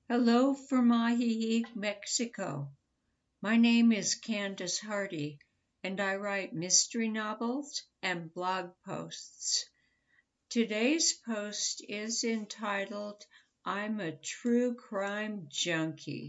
Hello from Ajijic, Mexico. My name is Candace Hardy, and I write mystery novels and blog posts. Today's post is entitled, I'm a True Crime Junkie.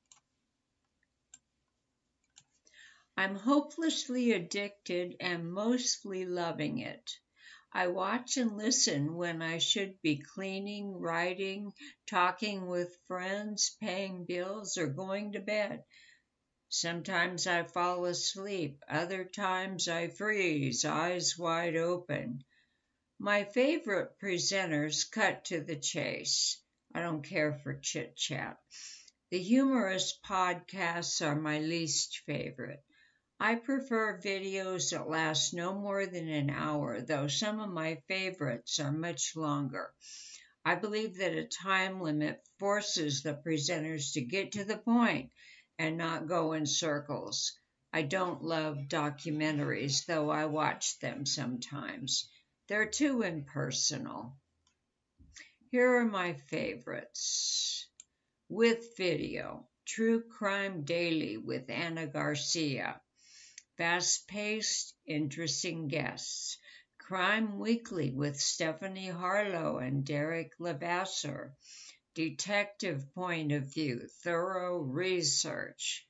I'm hopelessly addicted and mostly loving it. I watch and listen when I should be cleaning, writing, talking with friends, paying bills, or going to bed. Sometimes I fall asleep, other times I freeze, eyes wide open. My favorite presenters cut to the chase. I don't care for chit chat. The humorous podcasts are my least favorite. I prefer videos that last no more than an hour, though some of my favorites are much longer. I believe that a time limit forces the presenters to get to the point and not go in circles. I don't love documentaries, though I watch them sometimes. They're too impersonal. Here are my favorites. With video, True Crime Daily with Anna Garcia. Fast-paced, interesting guests. Crime Weekly with Stephanie Harlow and Derek Levasseur. Detective Point of View, thorough research.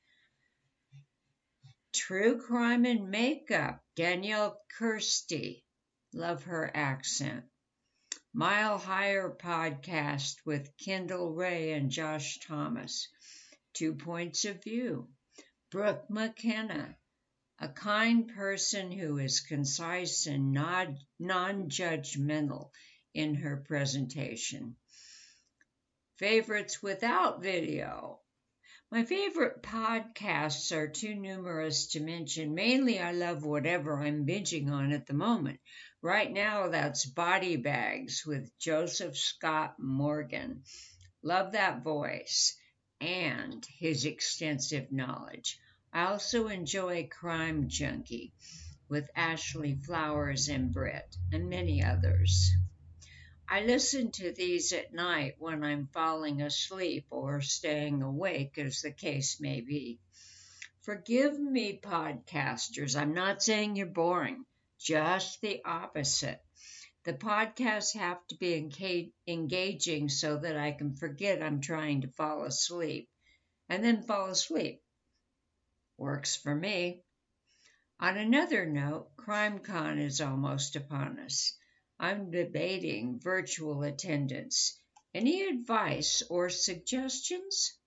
True Crime and Makeup, Danielle Kirsty. Love her accent. Mile Higher Podcast with Kendall Ray and Josh Thomas. 2 Points of View. Brooke McKenna. A kind person who is concise and non-judgmental in her presentation. Favorites without video. My favorite podcasts are too numerous to mention. Mainly I love whatever I'm binging on at the moment. Right now that's Body Bags with Joseph Scott Morgan. Love that voice and his extensive knowledge. I also enjoy Crime Junkie with Ashley Flowers and Britt, and many others. I listen to these at night when I'm falling asleep or staying awake, as the case may be. Forgive me, podcasters. I'm not saying you're boring, just the opposite. The podcasts have to be engaging so that I can forget I'm trying to fall asleep and then fall asleep. Works for me. On another note, CrimeCon is almost upon us. I'm debating virtual attendance. Any advice or suggestions?